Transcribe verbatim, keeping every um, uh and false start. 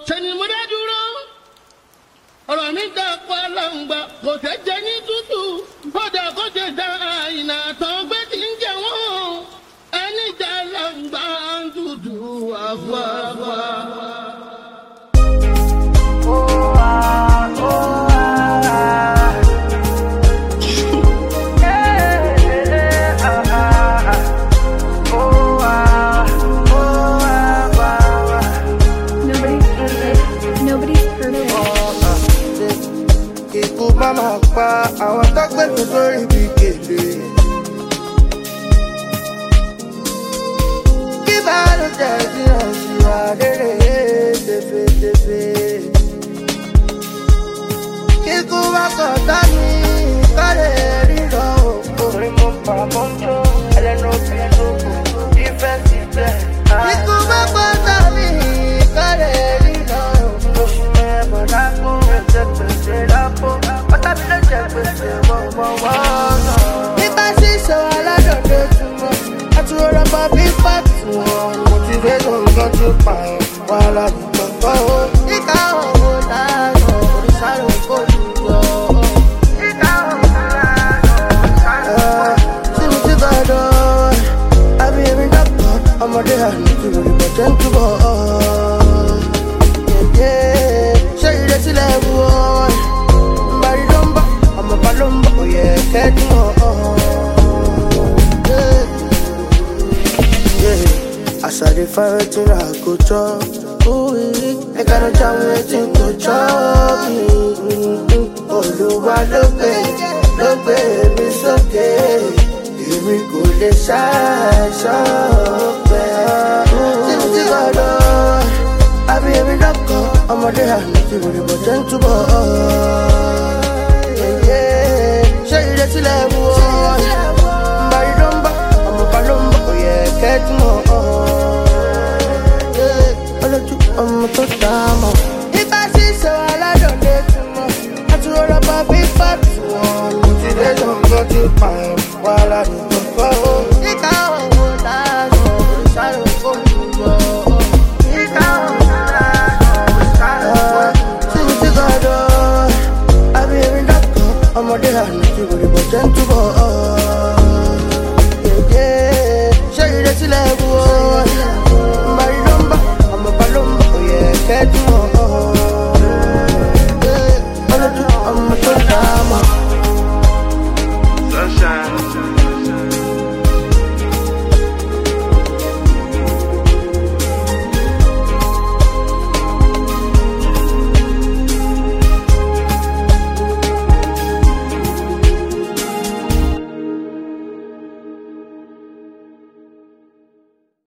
Sẹ́ni mo dá dúró. Ọ̀rọ̀ mi dá pa láǹgbà kò tẹ́ jẹ ní tútù. Kódà kó tẹ dá àìnà tán gbé tí ń jẹ wọ́n. Ẹni dá láǹgbà ń dúdú àfọ̀àfọ̀. Mama pa àwọn tó gbé mi sórí bí kèlè. Kí bá ló jẹ́ sí ọ̀ṣìwà rere tẹ̀fẹ̀tẹ̀fẹ̀. Kíkú wá kàn dá mi kárẹ̀ rírọ̀ òkú. Orin mo pa mọ́ jó ẹlẹ́nu bí lóko ìfẹ́ sí bẹ́ẹ̀. Kíkú wá kàn dá mi kárẹ̀ rírọ̀ òkú. Oṣù mẹ́bọ̀ lápò ẹ̀jẹ̀ pèsè lápò. Nípa ṣíṣe aládọ̀dọ̀ túmọ̀, àti rọra bá bí pàtó wọn. Motivation nǹkan ti pààyàn, wàhálà nìkan kọ́ ó. Ìka òwò láàárọ̀, oríṣàrò kò lùyọ̀. Ìka òwò láàárọ̀, oríṣàrò kò lùyọ̀. Tí mo ti gbàdọ̀, àbí èmi dàpọ̀, ọmọdé àná ti rò ìbọn jẹ́ ń túbọ̀. Ṣé ìrètí lẹ́wọ̀ ọ́? Palombo, yeah, catch more. Yeah, I saw the fire till I go chop. Ooh, I got no time waiting to chop me. Oh, look, look, look, baby, it's okay. Here we go, let's shine, shine, I be every knock up, I'm a day, I'm not even but gentle. Let's let go. Bari domba, I'm a palombo, yeah, catch more. Yeah, all of you, I'm a total. If I see so, I don't let you know. I told her about big fat one. Today, don't go to fine while I don't go. You can't hold on, you can't hold on. You can't hold on. See what you got on. I be in the cup, I'm a day, I'm not even. Gentle boy, yeah, yeah. Show you that you love, boy. My number, I'm a palombo, yeah, catch me.